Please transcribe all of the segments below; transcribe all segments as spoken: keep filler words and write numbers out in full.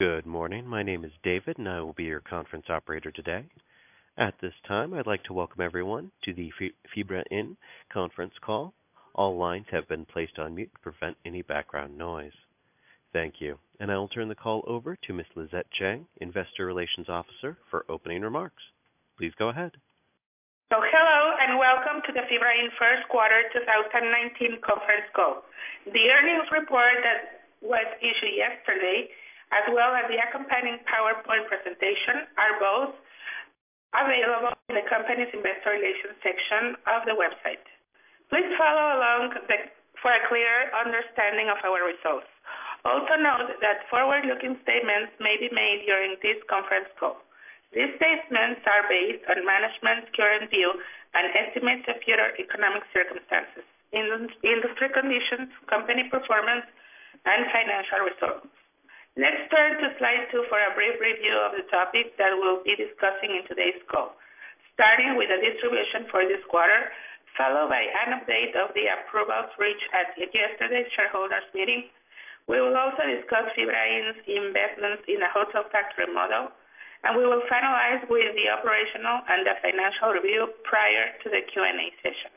Good morning. My name is David, and I will be your conference operator today. At this time, I'd like to welcome everyone to the Fibra Inn conference call. All lines have been placed on mute to prevent any background noise. Thank you. And I will turn the call over to Miz Lizette Chang, Investor Relations Officer, for opening remarks. Please go ahead. So hello and welcome to the Fibra Inn first quarter twenty nineteen conference call. The earnings report that was issued yesterday, as well as the accompanying PowerPoint presentation, are both available in the company's investor relations section of the website. Please follow along the, for a clear understanding of our results. Also note that forward-looking statements may be made during this conference call. These statements are based on management's current view and estimates of future economic circumstances, industry conditions, company performance, and financial results. Let's turn to slide two for a brief review of the topics that we'll be discussing in today's call, starting with the distribution for this quarter, followed by an update of the approvals reached at yesterday's shareholders meeting. We will also discuss Fibra Inn's investments in a hotel factory model, and we will finalize with the operational and the financial review prior to the Q and A session.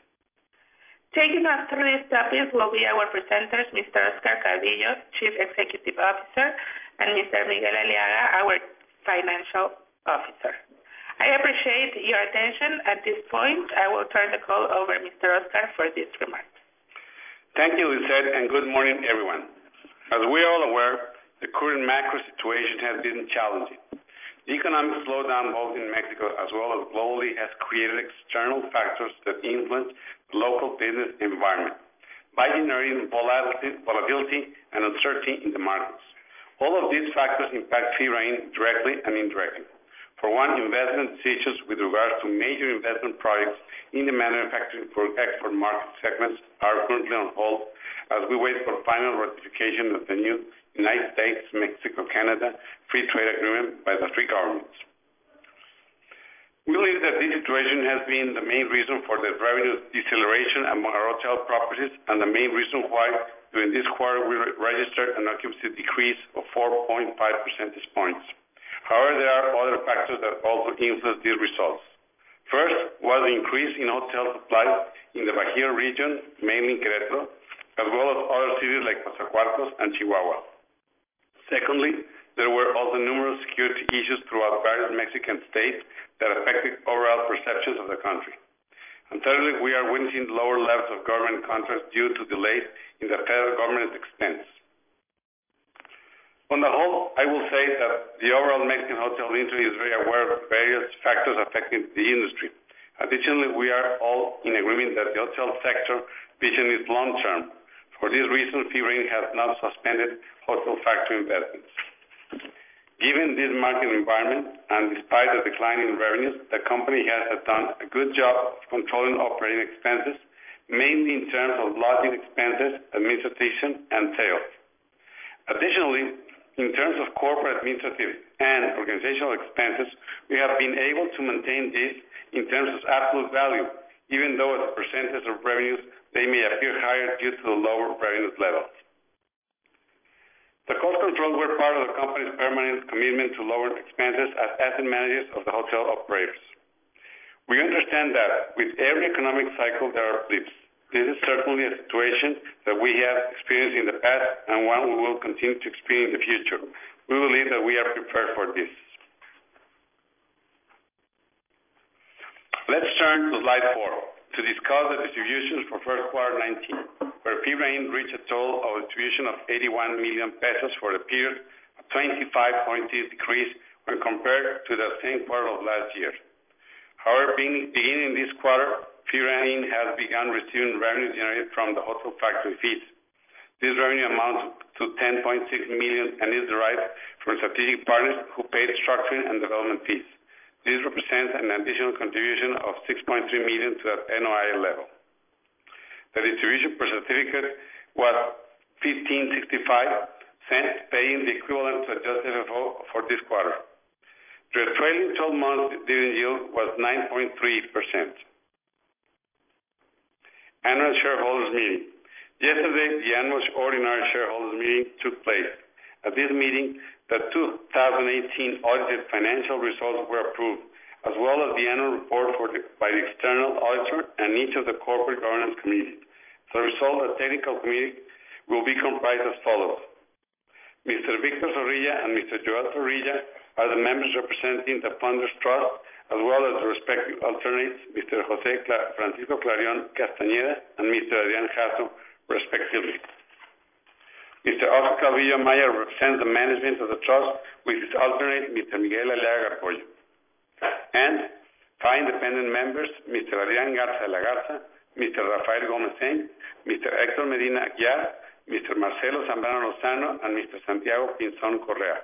Taking us through these topics will be our presenters, Mister Oscar Calvillo, Chief Executive Officer, and Mister Miguel Aliaga, our Financial Officer. I appreciate your attention. At this point, I will turn the call over to Mister Oscar for these remarks. Thank you, Lizette, and good morning, everyone. As we are all aware, the current macro situation has been challenging. The economic slowdown both in Mexico as well as globally has created external factors that influence the local business environment by generating volatility, volatility and uncertainty in the markets. All of these factors impact Fibra Inn directly and indirectly. For one, investment decisions with regards to major investment projects in the manufacturing for export market segments are currently on hold as we wait for final ratification of the new United States, Mexico, Canada Free Trade Agreement by the three governments. We believe that this situation has been the main reason for the revenue deceleration among our hotel properties and the main reason why during this quarter we registered an occupancy decrease of four point five percentage points. However, there are other factors that also influence these results. First was the increase in hotel supply in the Bajio region, mainly in Querétaro, as well as other cities like Coatzacoalcos and Chihuahua. Secondly, there were also numerous security issues throughout various Mexican states that affected overall perceptions of the country. And thirdly, we are witnessing lower levels of government contracts due to delays in the federal government's expense. On the whole, I will say that the overall Mexican hotel industry is very aware of various factors affecting the industry. Additionally, we are all in agreement that the hotel sector vision is long-term. For this reason, Fibra Inn has not suspended hotel factory investments. Given this market environment and despite the decline in revenues, the company has done a good job of controlling operating expenses, mainly in terms of lodging expenses, administration, and sales. Additionally, in terms of corporate administrative and organizational expenses, we have been able to maintain this in terms of absolute value, even though as a percentage of revenues, they may appear higher due to the lower revenue levels. The cost controls were part of the company's permanent commitment to lower expenses as asset managers of the hotel operators. We understand that with every economic cycle there are blips. This is certainly a situation that we have experienced in the past and one we will continue to experience in the future. We believe that we are prepared for this. Let's turn to slide four to discuss the distributions for first quarter nineteen, where Fibra Inn reached a total of distribution of eighty-one million pesos for the period, a twenty-five point six decrease when compared to the same quarter of last year. However, beginning this quarter, Fibra Inn has begun receiving revenue generated from the hotel factory fees. This revenue amounts to ten point six million and is derived from strategic partners who paid structuring and development fees. This represents an additional contribution of six point three million to the N O I level. The distribution per certificate was fifteen sixty-five cents, paying the equivalent to adjusted F F O for this quarter. The trailing twelve month dividend yield was nine point three percent. Annual shareholders meeting. Yesterday, the annual ordinary shareholders meeting took place. At this meeting, The two thousand eighteen audited financial results were approved, as well as the annual report for the, by the external auditor and each of the corporate governance committees. As a result, the technical committee will be comprised as follows. Mister Victor Zorrilla and Mister Joel Zorrilla are the members representing the Funders Trust, as well as the respective alternates, Mister Jose Cla- Francisco Clarion Castañeda and Mister Adrián Jasso, respectively. Mister Oscar Calvillo Maya represents the management of the trust with his alternate, Mister Miguel Aliaga Garpollo. And five independent members, Mister Adrián Garza de la Garza, Mister Rafael Gómez, Mister Héctor Medina Aguiar, Mister Marcelo Zambrano Lozano, and Mister Santiago Pinzón Correa.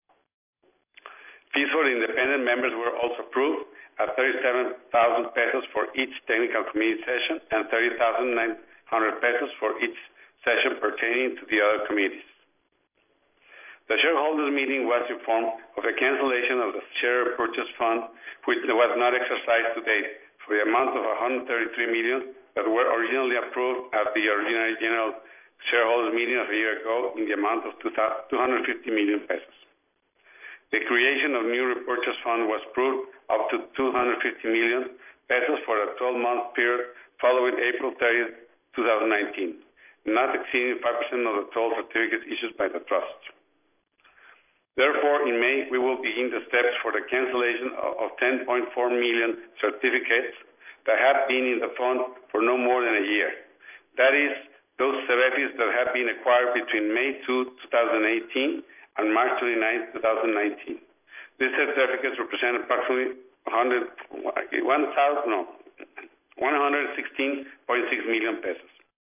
Fees for the independent members were also approved at thirty-seven thousand pesos for each technical committee session and thirty thousand nine hundred pesos for each session pertaining to the other committees. The shareholders meeting was informed of a cancellation of the share purchase fund, which was not exercised to date, for the amount of one hundred thirty-three million that were originally approved at the ordinary general shareholders meeting of a year ago in the amount of two hundred fifty million pesos. The creation of new repurchase fund was approved up to two hundred fifty million pesos for a twelve-month period following April thirtieth, two thousand nineteen, not exceeding five percent of the total certificates issued by the trust. Therefore, in May, we will begin the steps for the cancellation of ten point four million certificates that have been in the fund for no more than a year. That is, those C E B I s that have been acquired between May second, two thousand eighteen and March twenty-ninth, two thousand nineteen. These certificates represent approximately one hundred sixteen point six million pesos.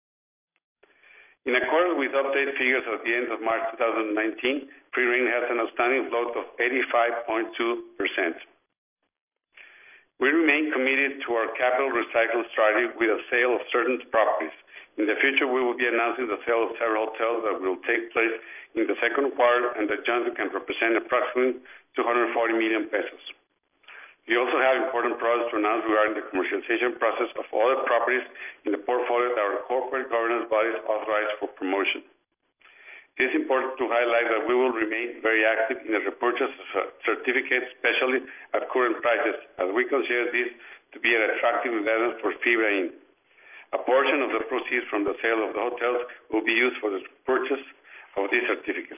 In accordance with updated figures at the end of March two thousand nineteen, FreeRain has an outstanding float of eighty-five point two percent. We remain committed to our capital recycling strategy with a sale of certain properties. In the future, we will be announcing the sale of several hotels that will take place in the second quarter and that jointly can represent approximately two hundred forty million pesos. We also have important products to announce regarding the commercialization process of other properties in the portfolio that our corporate governance bodies authorize for promotion. It is important to highlight that we will remain very active in the repurchase of certificates, especially at current prices, as we consider this to be an attractive investment for FIBRA Incorporated. A portion of the proceeds from the sale of the hotels will be used for the purchase of these certificates.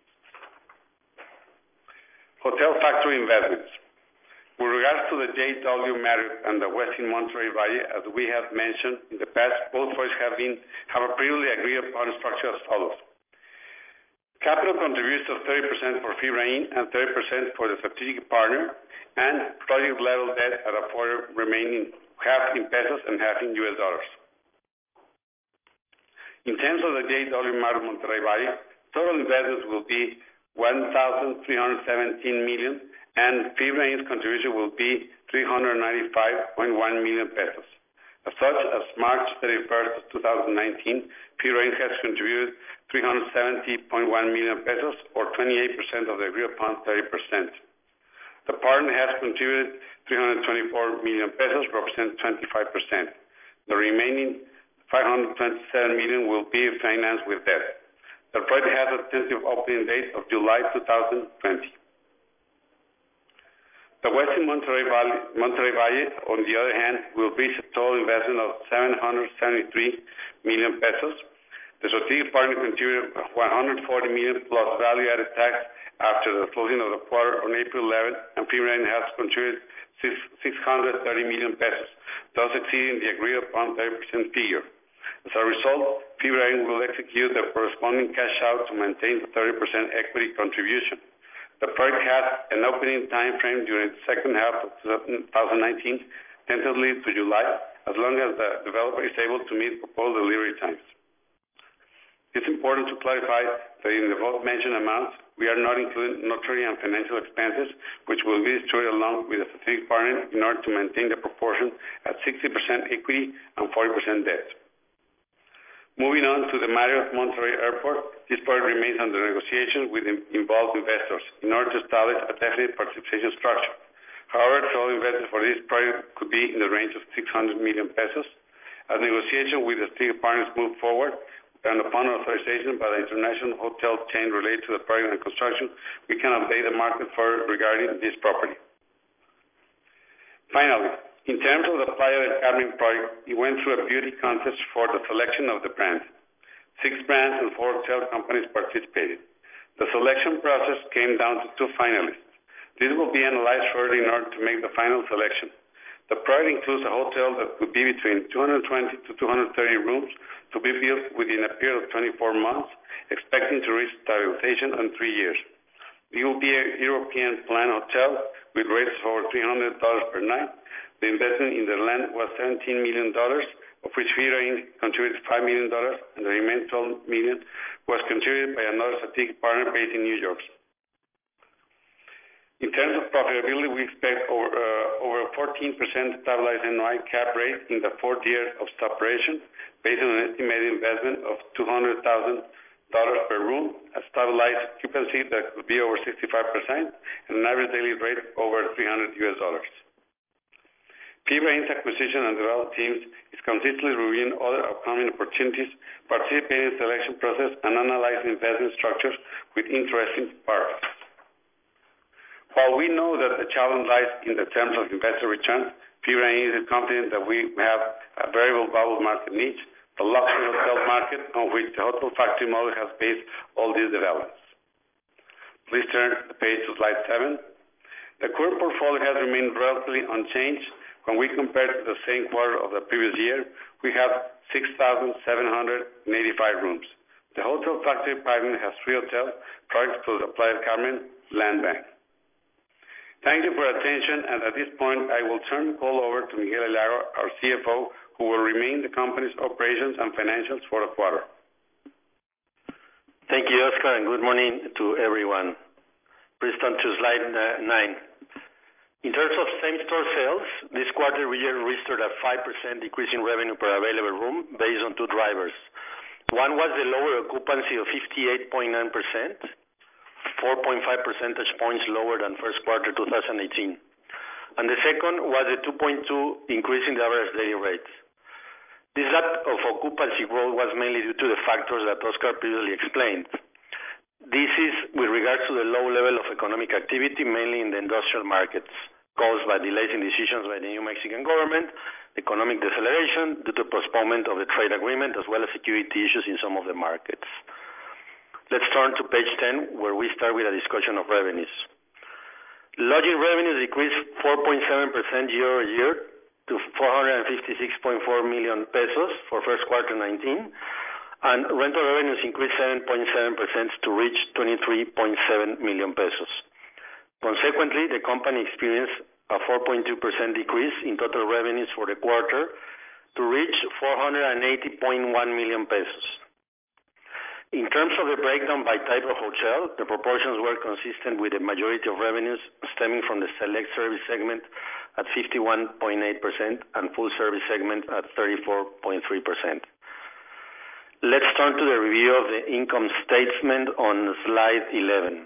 Hotel factory investments. With regards to the J W Marriott and the Westin Monterrey Valle, as we have mentioned in the past, both parties have been have a previously agreed upon structure as follows. Capital contributions of thirty percent for FIBRA Incorporated and thirty percent for the strategic partner, and project level debt at a quarter remaining half in pesos and half in U S dollars. In terms of the J W Marriott Monterrey Valle, total investments will be one thousand three hundred seventeen million, and FIBRA Incorporated's contribution will be three hundred ninety-five point one million pesos. As such, as March thirty-first, two thousand nineteen, FIBRA Incorporated has contributed three hundred seventy point one million pesos, or twenty-eight percent of the agreed upon thirty percent. The partner has contributed three hundred twenty-four million pesos, representing twenty-five percent. The remaining five hundred twenty-seven million will be financed with debt. The project has a tentative opening date of July two thousand twenty. The Westin Monterrey Valle, Monterrey Valle, on the other hand, will reach a total investment of seven hundred seventy-three million pesos. The strategic partner contributed one hundred forty million plus value-added tax after the closing of the quarter on April eleventh, and FIBRA has contributed six hundred thirty million pesos, thus exceeding the agreed upon thirty percent figure. As a result, FIBRA will execute the corresponding cash out to maintain the thirty percent equity contribution. The project has an opening time frame during the second half of two thousand nineteen, tentatively to July, as long as the developer is able to meet proposed delivery times. It's important to clarify that in the above-mentioned amounts, we are not including notary and financial expenses, which will be distributed along with the strategic partner in order to maintain the proportion at sixty percent equity and forty percent debt. Moving on to the Marriott Monterrey Airport, this project remains under negotiation with involved investors in order to establish a definite participation structure. However, total investment for this project could be in the range of six hundred million pesos. As negotiation with the strategic partners move forward, and upon authorization by the international hotel chain related to the project and construction, we can update the market further regarding this property. Finally, in terms of the Playa del Carmen project, it went through a beauty contest for the selection of the brand. Six brands and four hotel companies participated. The selection process came down to two finalists. This will be analyzed further in order to make the final selection. The project includes a hotel that could be between two hundred twenty to two hundred thirty rooms to be built within a period of twenty-four months, expecting to reach stabilization in three years. It will be a European plan hotel with rates of over three hundred dollars per night. The investment in the land was seventeen million dollars, of which Fibra Incorporated contributed five million dollars, and the remaining twelve million dollars was contributed by another strategic partner based in New York. In terms of profitability, we expect over, uh, over a fourteen percent stabilized N O I cap rate in the fourth year of operation, based on an estimated investment of two hundred thousand dollars per room, a stabilized occupancy that could be over sixty-five percent, and an average daily rate over three hundred U S dollars. Fibra Incorporated's acquisition and development teams is consistently reviewing other upcoming opportunities, participating in the selection process, and analyzing investment structures with interesting parties. While we know that the challenge lies in the terms of investor returns, Fibra Incorporated is confident that we have a variable bubble market niche, the luxury hotel market, on which the hotel factory model has based all these developments. Please turn the page to slide seven. The current portfolio has remained relatively unchanged. When we compare to the same quarter of the previous year, we have six thousand seven hundred eighty-five rooms. The hotel factory pipeline has three hotel projects plus the Playa del Carmen land bank. Thank you for your attention, and at this point, I will turn the call over to Miguel Alarcón, our C F O, who will remain the company's operations and financials for the quarter. Thank you, Oscar, and good morning to everyone. Please turn to slide nine. In terms of same-store sales, this quarter we registered a five percent decrease in revenue per available room based on two drivers. One was the lower occupancy of fifty-eight point nine percent, four point five percentage points lower than first quarter two thousand eighteen. And the second was a two point two increase in the average daily rates. This lack of occupancy growth was mainly due to the factors that Oscar previously explained. This is with regards to the low level of economic activity, mainly in the industrial markets, caused by delays in decisions by the New Mexican government, economic deceleration due to postponement of the trade agreement, as well as security issues in some of the markets. Let's turn to page ten, where we start with a discussion of revenues. Lodging revenues decreased four point seven percent year-over-year to four hundred fifty-six point four million pesos for first quarter nineteen, and rental revenues increased seven point seven percent to reach twenty-three point seven million pesos. Consequently, the company experienced a four point two percent decrease in total revenues for the quarter to reach four hundred eighty point one million pesos. In terms of the breakdown by type of hotel, the proportions were consistent with the majority of revenues stemming from the select service segment at fifty-one point eight percent and full service segment at thirty-four point three percent. Let's turn to the review of the income statement on slide eleven.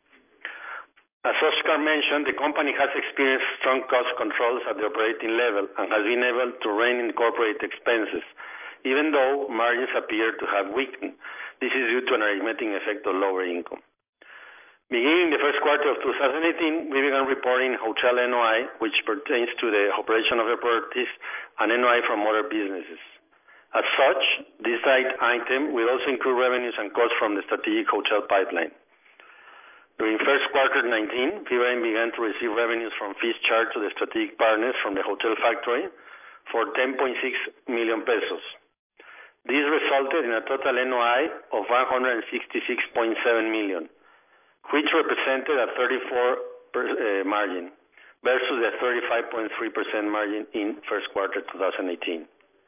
As Oscar mentioned, the company has experienced strong cost controls at the operating level and has been able to rein in corporate expenses, even though margins appear to have weakened. This is due to an arithmetic effect of lower income. Beginning the first quarter of two thousand eighteen, we began reporting hotel N O I, which pertains to the operation of the properties, and N O I from other businesses. As such, this item will also include revenues and costs from the strategic hotel pipeline. During first quarter nineteen, Fibra began to receive revenues from fees charged to the strategic partners from the hotel factory for ten point six million pesos. This resulted in a total N O I of one hundred sixty-six point seven million, which represented a thirty-four percent uh, margin versus the thirty-five point three percent margin in first quarter two thousand eighteen.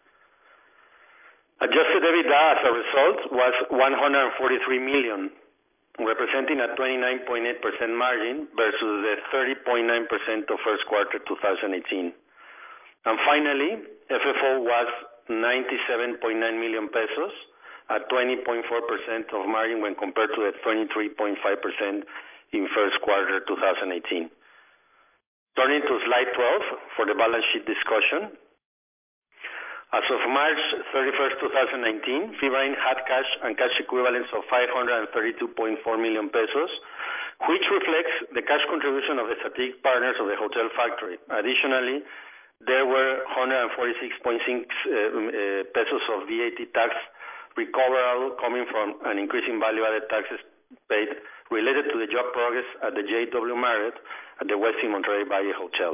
Adjusted EBITDA as a result was one hundred forty-three million, representing a twenty-nine point eight percent margin versus the thirty point nine percent of first quarter two thousand eighteen. And finally, F F O was ninety-seven point nine million pesos, at twenty point four percent of margin when compared to the twenty-three point five percent in first quarter two thousand eighteen. Turning to slide twelve for the balance sheet discussion. As of March thirty-first, twenty nineteen, FIBRA had cash and cash equivalents of five hundred thirty-two point four million pesos, which reflects the cash contribution of the strategic partners of the hotel factory. Additionally, there were one hundred forty-six point six uh, uh, pesos of V A T tax recoverable coming from an increase in value-added taxes paid related to the job progress at the J W Marriott at the Westin Monterrey Valle hotels.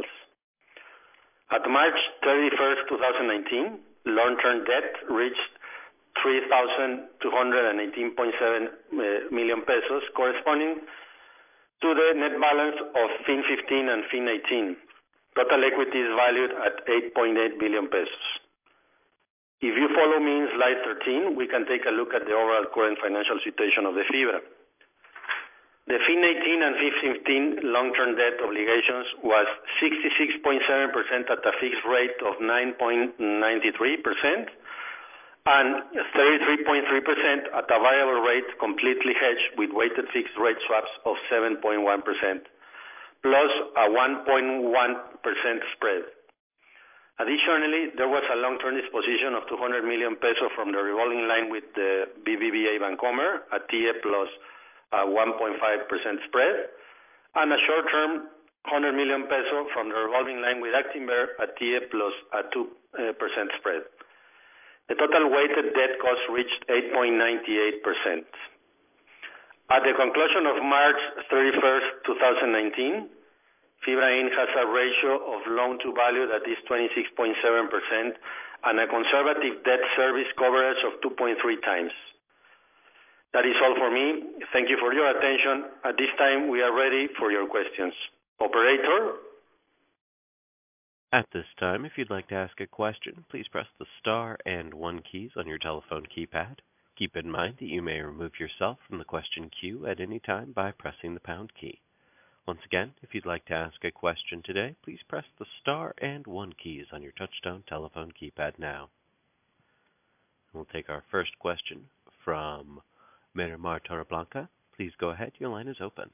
At March thirty-first, twenty nineteen, long-term debt reached three thousand two hundred eighteen point seven million pesos, corresponding to the net balance of F I N fifteen and F I N eighteen. Total equity is valued at eight point eight billion pesos. If you follow me in slide thirteen, we can take a look at the overall current financial situation of the FIBRA. The F I N eighteen and F I N fifteen long-term debt obligations was sixty-six point seven percent at a fixed rate of nine point nine three percent and thirty-three point three percent at a variable rate completely hedged with weighted fixed rate swaps of seven point one percent plus a one point one percent spread. Additionally, there was a long-term disposition of two hundred million pesos from the revolving line with the B B V A Bancomer at T I E plus a one point five percent spread, and a short-term one hundred million peso from the revolving line with Actinver at T I E plus a two percent spread. The total weighted debt cost reached eight point nine eight percent. At the conclusion of March thirty-first, twenty nineteen, FIBRA has a ratio of loan-to-value that is twenty-six point seven percent and a conservative debt service coverage of two point three times. That is all for me. Thank you for your attention. At this time, we are ready for your questions. Operator? At this time, if you'd like to ask a question, please press the star and one keys on your telephone keypad. Keep in mind that you may remove yourself from the question queue at any time by pressing the pound key. Once again, if you'd like to ask a question today, please press the star and one keys on your touchtone telephone keypad now. We'll take our first question from Miramar Torreblanca. Please go ahead. Your line is open.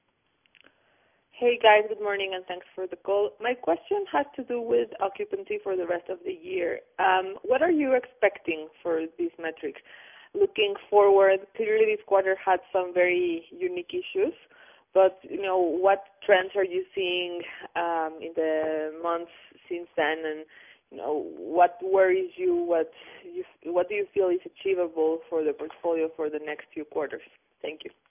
Hey guys, good morning and thanks for the call. My question has to do with occupancy for the rest of the year. Um, what are you expecting for these metrics? Looking forward, clearly this quarter had some very unique issues. But, you know, what trends are you seeing um, in the months since then? And, you know, what worries you? What you, what do you feel is achievable for the portfolio for the next few quarters? Thank you.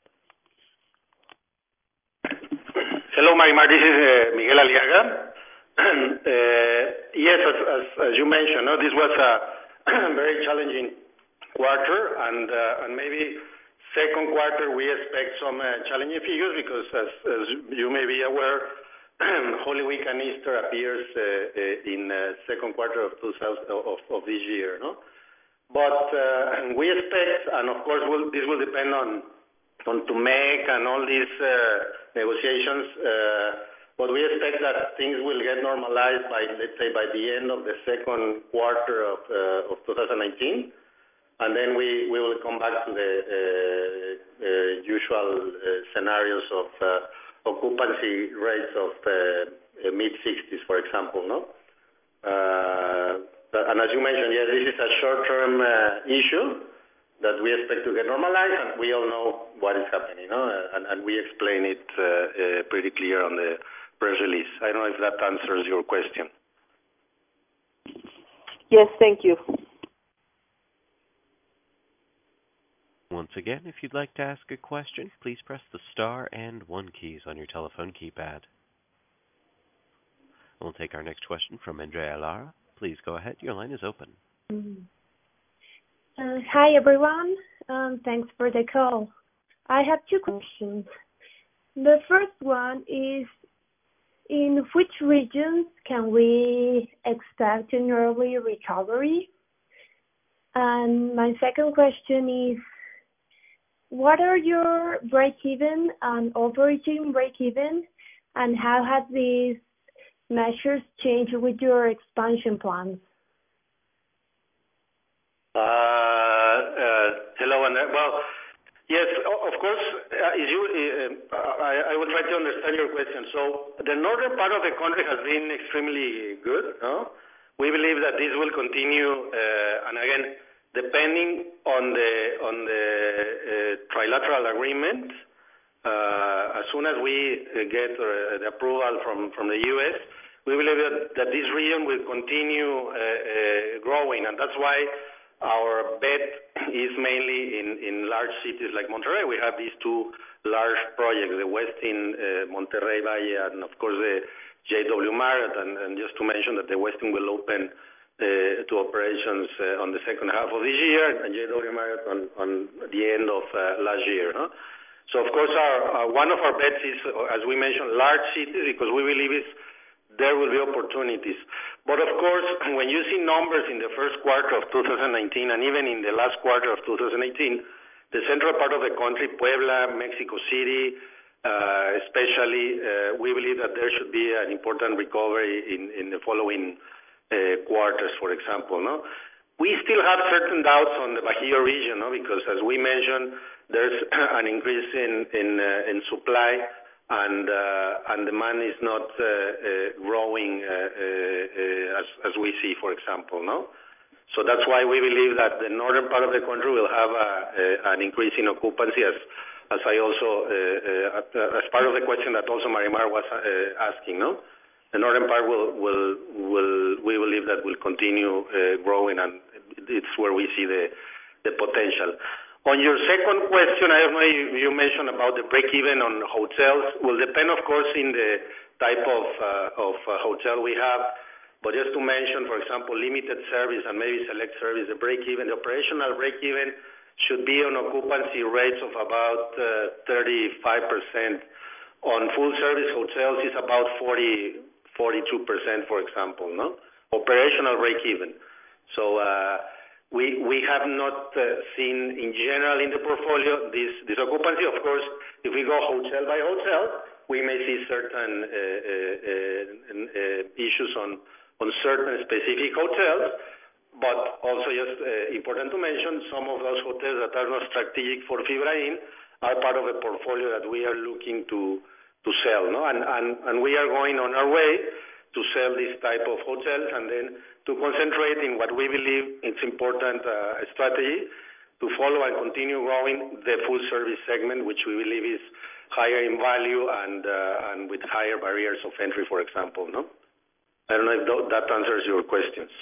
Hello, Marimar. This is uh, Miguel Aliaga. uh, yes, as, as, as you mentioned, no, this was a very challenging quarter, and uh, and maybe second quarter, we expect some uh, challenging figures because, as, as you may be aware, Holy Week and Easter appears uh, uh, in uh, second quarter of, two thousand, of, of this year, no? But uh, we expect, and of course, we'll, this will depend on on T U M E C and all these uh, negotiations. Uh, but we expect that things will get normalized by, let's say, by the end of the second quarter of uh, of two thousand nineteen. And then we, we will come back to the uh, uh, usual uh, scenarios of uh, occupancy rates of uh, mid-sixties, for example, no? Uh, but, and as you mentioned, yes, this is a short-term uh, issue that we expect to get normalized, and we all know what is happening, no? And, and we explain it uh, uh, pretty clear on the press release. I don't know if that answers your question. Yes, thank you. Once again, if you'd like to ask a question, please press the star and one keys on your telephone keypad. We'll take our next question from Andrea Lara. Please go ahead. Your line is open. Mm-hmm. Uh, hi, everyone. Um, thanks for the call. I have two questions. The first one is, in which regions can we expect an early recovery? And my second question is, what are your break-even and operating break-even, and how have these measures changed with your expansion plans? Uh, uh, hello, and well, yes, of course. Uh, is you, uh, I, I will try to understand your question. So, the northern part of the country has been extremely good, no? we believe that this will continue, uh, and again, depending on the on the uh, trilateral agreement, uh, as soon as we uh, get uh, the approval from, from the U S, we believe that, that this region will continue uh, uh, growing, and that's why our bet is mainly in, in large cities like Monterrey. We have these two large projects, the Westin uh, Monterrey Valle, and of course the J W Marriott, and, and just to mention that the Westin will open uh, to operations uh, on the second half of this year, and J W Marriott on, on the end of uh, last year. Huh? So of course, our, uh, one of our bets is, as we mentioned, large cities, because we believe it's, there will be opportunities. But of course, when you see numbers in the first quarter of two thousand nineteen, and even in the last quarter of two thousand eighteen, the central part of the country, Puebla, Mexico City, Uh, especially, uh, we believe that there should be an important recovery in, in the following uh, quarters, for example. No, we still have certain doubts on the Bajío region, no, because as we mentioned, there's an increase in in, uh, in supply, and uh, and demand is not uh, uh, growing uh, uh, as as we see, for example. No, so that's why we believe that the northern part of the country will have a, a, an increase in occupancy, as As I also, uh, uh, as part of the question that also Marimar was uh, asking, no, the northern part will, will, will, we believe that will continue uh, growing, and it's where we see the, the potential. On your second question, I don't know if you mentioned about the break-even on hotels. Will depend, of course, in the type of uh, of uh, hotel we have. But just to mention, for example, limited service and maybe select service, the break-even, the operational break-even should be on occupancy rates of about uh, thirty-five percent. On full-service hotels, it's about forty, forty-two percent, for example, no? Operational break-even. So uh, we we have not uh, seen, in general, in the portfolio, this, this occupancy. Of course, if we go hotel by hotel, we may see certain uh, uh, uh, issues on, on certain specific hotels. But also just uh, important to mention, some of those hotels that are not strategic for FibraIn are part of a portfolio that we are looking to to sell, no? And, and, and we are going on our way to sell this type of hotels, and then to concentrate in what we believe is important uh, strategy, to follow and continue growing the full service segment, which we believe is higher in value and uh, and with higher barriers of entry, for example, no? I don't know if that answers your questions.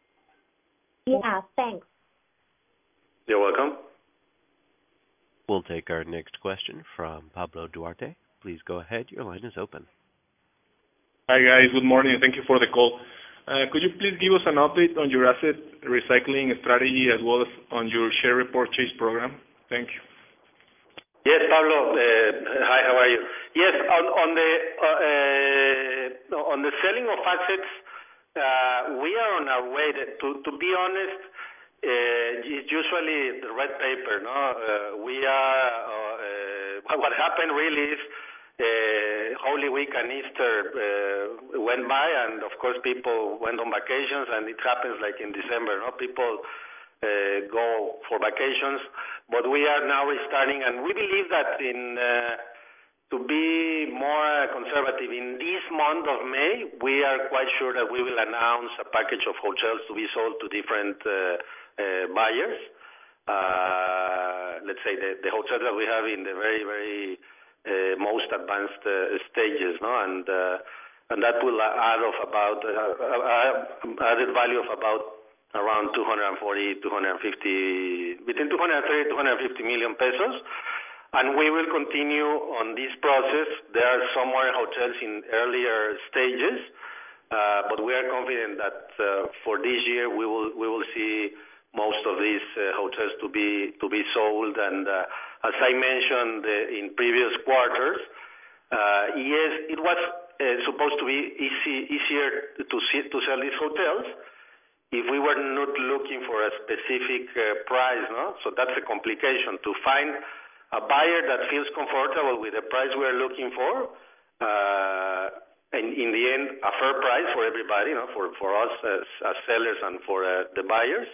Yeah, thanks. You're welcome. We'll take our next question from Pablo Duarte. Please go ahead. Your line is open. Hi, guys. Good morning. Thank you for the call. Uh, could you please give us an update on your asset recycling strategy as well as on your share repurchase program? Thank you. Yes, Pablo. Uh, hi, how are you? Yes, on, on the uh, uh, on the selling of assets, Uh, we are on our way. To, to be honest, uh, it's usually the red paper, no? Uh, we are, uh, uh, what happened really is uh, Holy Week and Easter uh, went by, and of course people went on vacations, and it happens like in December, no? People uh, go for vacations, but we are now restarting, and we believe that in uh, to be more conservative, in this month of May, we are quite sure that we will announce a package of hotels to be sold to different uh, uh, buyers. Uh, let's say the, the hotels that we have in the very, very uh, most advanced uh, stages, no? And uh, and that will add of about uh, uh, added value of about around two hundred forty, two hundred fifty, between two hundred thirty, two hundred fifty million pesos. And we will continue on this process. There are some more hotels in earlier stages, uh, but we are confident that uh, for this year we will we will see most of these uh, hotels to be to be sold. And uh, as I mentioned uh, in previous quarters, uh, yes, it was uh, supposed to be easy easier to see, to sell these hotels if we were not looking for a specific uh, price, no? So that's a complication, to find a buyer that feels comfortable with the price we are looking for, uh, and in the end, a fair price for everybody, you know, for, for us as, as sellers and for uh, the buyers.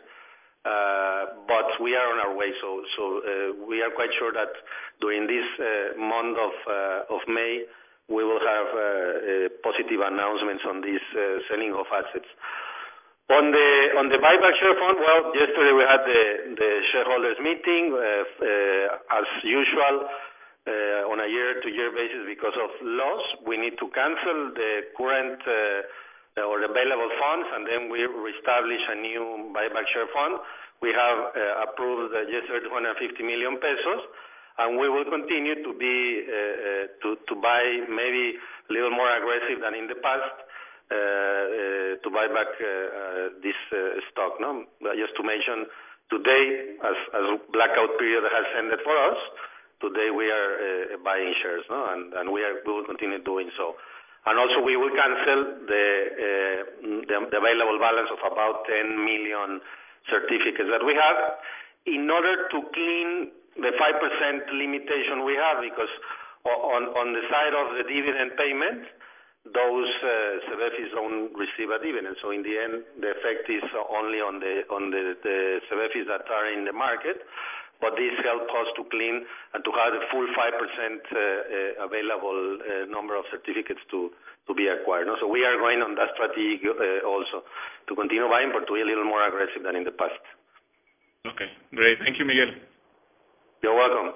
Uh, but we are on our way, so so uh, we are quite sure that during this uh, month of uh, of May, we will have uh, uh, positive announcements on this uh, selling of assets. On the on the buyback share fund, well, yesterday we had the the shareholders meeting uh, uh, as usual uh, on a year-to-year basis because of laws. We need to cancel the current uh, or available funds, and then we reestablish a new buyback share fund. We have uh, approved uh, yesterday two hundred fifty million pesos, and we will continue to be uh, uh, to to buy maybe a little more aggressive than in the past. Uh, uh, to buy back uh, uh, this uh, stock. No? Just to mention, today, as, as blackout period has ended for us, today we are uh, buying shares, no? and, and we, are, we will continue doing so. And also we will cancel the, uh, the, the available balance of about ten million certificates that we have in order to clean the five percent limitation we have, because on, on the side of the dividend payment, those uh, CEBEFIs don't receive a dividend. So in the end, the effect is only on the on the, the CEBEFIs that are in the market. But this helps us to clean and to have the full five percent uh, uh, available uh, number of certificates to, to be acquired. No? So we are going on that strategy uh, also to continue buying, but to be a little more aggressive than in the past. Okay, great. Thank you, Miguel. You're welcome.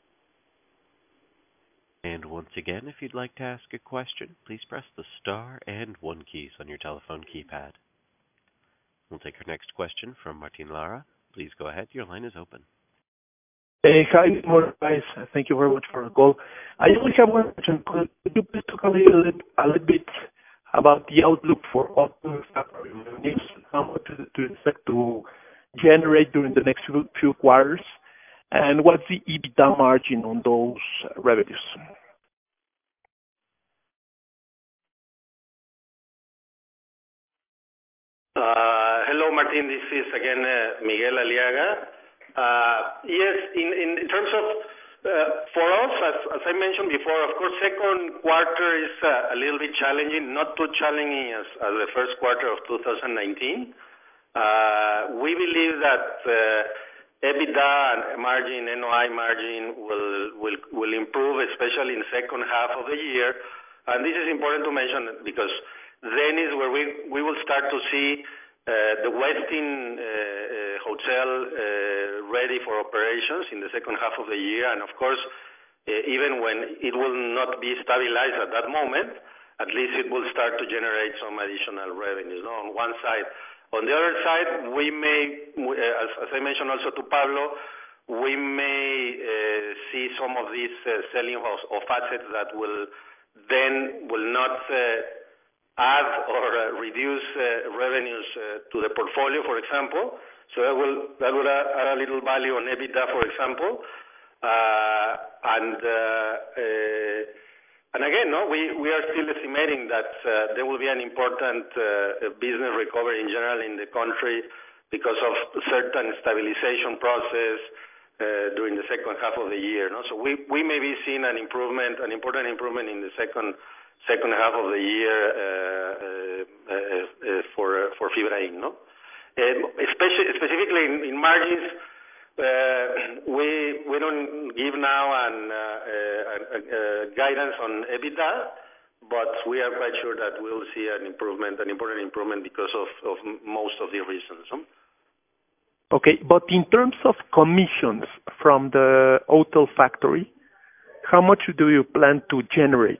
And once again, if you'd like to ask a question, please press the star and one keys on your telephone keypad. We'll take our next question from Martin Lara. Please go ahead. Your line is open. Hey, hi, good morning, guys. Thank you very much for the call. I only have one question. Could you please talk a little, a little bit about the outlook for autumn factory revenues, how much to, to expect to generate during the next few, few quarters, and what's the EBITDA margin on those revenues? Uh, hello, Martin. This is again uh, Miguel Aliaga. Uh, yes, in, in, in terms of, uh, for us, as, as I mentioned before, of course, second quarter is uh, a little bit challenging, not too challenging as, as the first quarter of two thousand nineteen. Uh, we believe that uh, EBITDA and margin, N O I margin will, will, will improve, especially in the second half of the year. And this is important to mention because then is where we, we will start to see uh, the Westin uh, uh, hotel uh, ready for operations in the second half of the year. And of course, uh, even when it will not be stabilized at that moment, at least it will start to generate some additional revenues, no? On one side. On the other side, we may, as, as I mentioned also to Pablo, we may uh, see some of these uh, selling of, of assets that will then will not uh, add or uh, reduce uh, revenues uh, to the portfolio, for example. So that will that will add, add a little value on EBITDA, for example. Uh, and uh, uh, And again, no, we, we are still estimating that uh, there will be an important uh, business recovery in general in the country because of certain stabilization process uh, during the second half of the year. No? So we, we may be seeing an improvement, an important improvement in the second second half of the year uh, uh, uh, for for Fibrain. No, um, especially specifically in, in margins. Uh, we we don't give now an uh, uh, uh, guidance on EBITDA, but we are quite sure that we'll see an improvement, an important improvement because of, of most of the reasons. Huh? Okay, but in terms of commissions from the hotel factory, how much do you plan to generate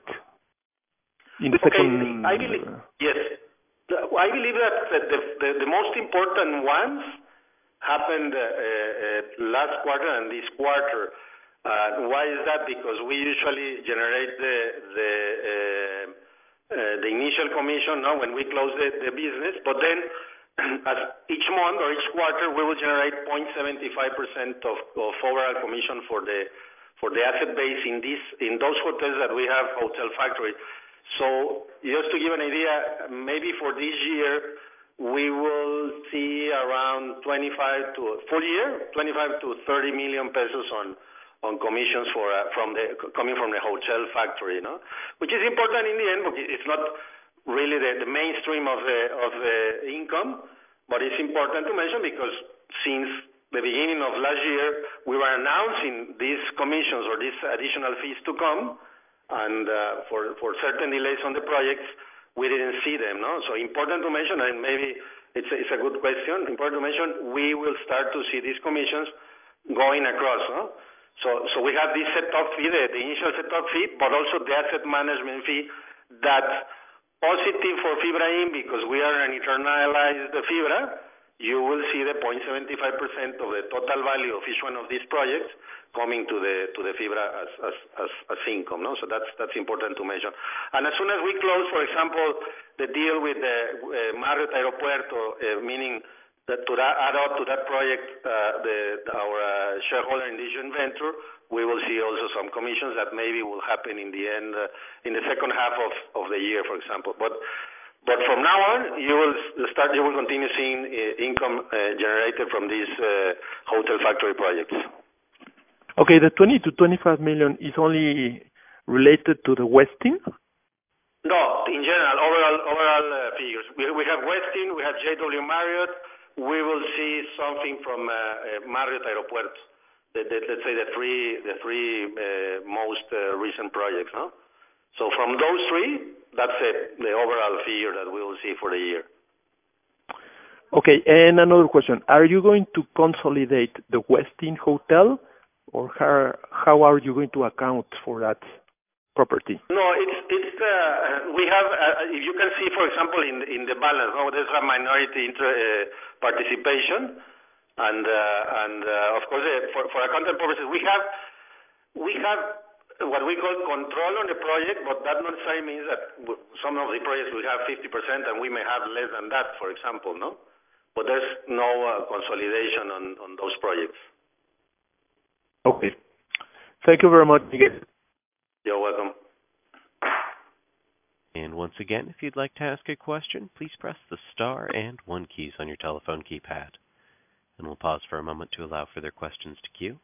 in the okay, second? I believe yes, I believe that the the, the, the most important ones happened uh, uh, last quarter and this quarter. Uh, why is that? Because we usually generate the the, uh, uh, the initial commission no, when we close the, the business, but then as each month or each quarter we will generate zero point seven five percent of, of overall commission for the for the asset base in this in those hotels that we have hotel factory. So just to give an idea, maybe for this year we will see around twenty-five to full year, twenty-five to thirty million pesos on on commissions for uh, from the coming from the hotel factory, you know, which is important in the end. Because it's not really the, the mainstream of the of the income, but it's important to mention because since the beginning of last year we were announcing these commissions or these additional fees to come, and uh, for for certain delays on the projects, we didn't see them, no? So important to mention, and maybe it's a, it's a good question, important to mention, we will start to see these commissions going across, no? So, so we have this set-top fee, the, the initial set-top fee, but also the asset management fee that's positive for FIBRA-In because we are an internalized FIBRA. You will see the zero point seven five percent of the total value of each one of these projects coming to the to the FIBRA as as as, as income, no? So that's that's important to mention. And as soon as we close, for example, the deal with the uh, Marriott Aeropuerto, uh, meaning that to that, add up to that project, uh, the our uh, shareholder in this joint venture, we will see also some commissions that maybe will happen in the end, uh, in the second half of of the year, for example, but. But from now on, you will start. You will continue seeing uh, income uh, generated from these uh, hotel factory projects. Okay, the twenty to twenty-five million is only related to the Westin? No, in general, overall overall uh, figures. We we have Westin, we have J W Marriott. We will see something from uh, uh, Marriott Aeropuerto. The, the, let's say the three the three uh, most uh, recent projects, no? So from those three, that's it, the overall figure that we will see for the year. Okay, and another question. Are you going to consolidate the Westin Hotel, or how, how are you going to account for that property? No, it's, it's uh, we have, uh, if you can see, for example, in, in the balance, no, there's a minority inter, uh, participation, and, uh, and uh, of course, uh, for, for accounting purposes, we have, we have what we call control on the project, but that not necessarily means that some of the projects will have fifty percent and we may have less than that, for example, no? But there's no uh, consolidation on, on those projects. Okay. Thank you very much, Miguel. You're welcome. And once again, if you'd like to ask a question, please press the star and one keys on your telephone keypad. And we'll pause for a moment to allow further questions to queue.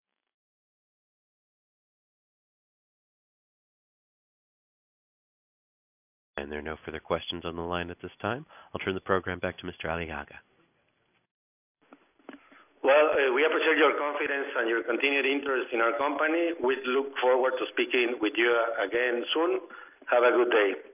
And there are no further questions on the line at this time. I'll turn the program back to Mister Aliaga. Well, uh, we appreciate your confidence and your continued interest in our company. We look forward to speaking with you again soon. Have a good day.